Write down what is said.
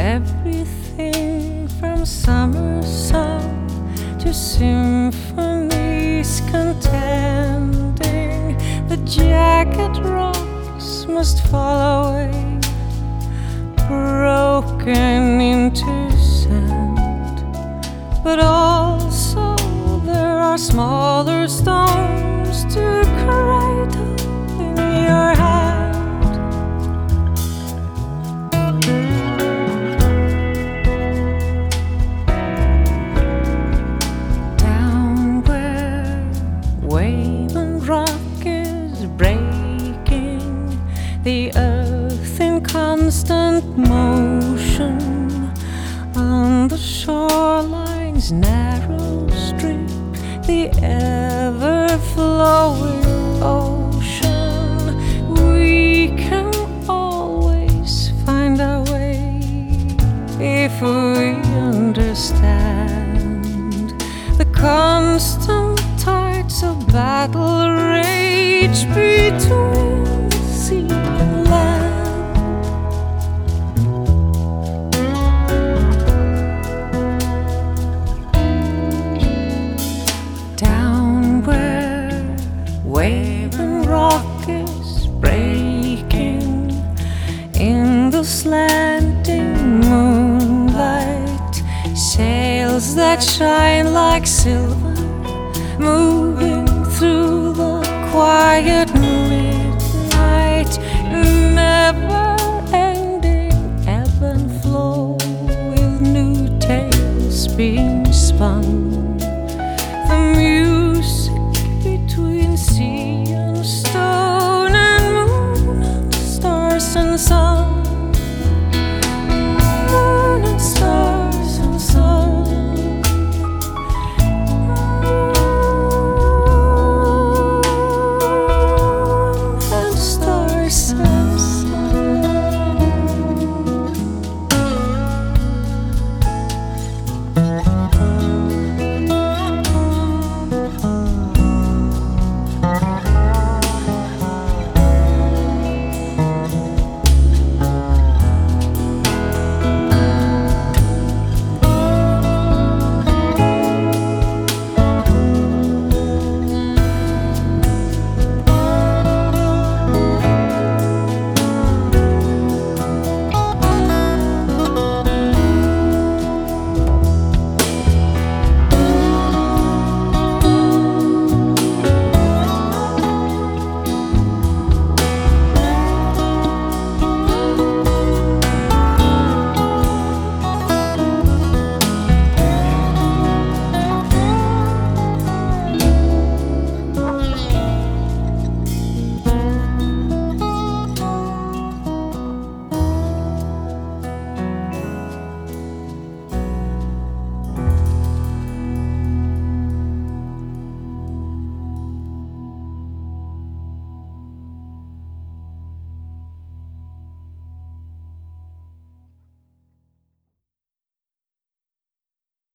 Everything from summer song to symphonies contending, the jagged rocks must fall away, broken into sand. But also there are smaller stones to cradle in your hand. Down where wave and rock is breaking, the earth in constant motion, on the shoreline's narrow strip, the ever-flowing ocean, we can always find our way if we understand the constant tides of battle rage between sea and land. Down where wave and rock is breaking, in the slanting moonlight, sails that shine like silver, moving through the quiet midnight, never-ending ebb and flow, with new tales being spun.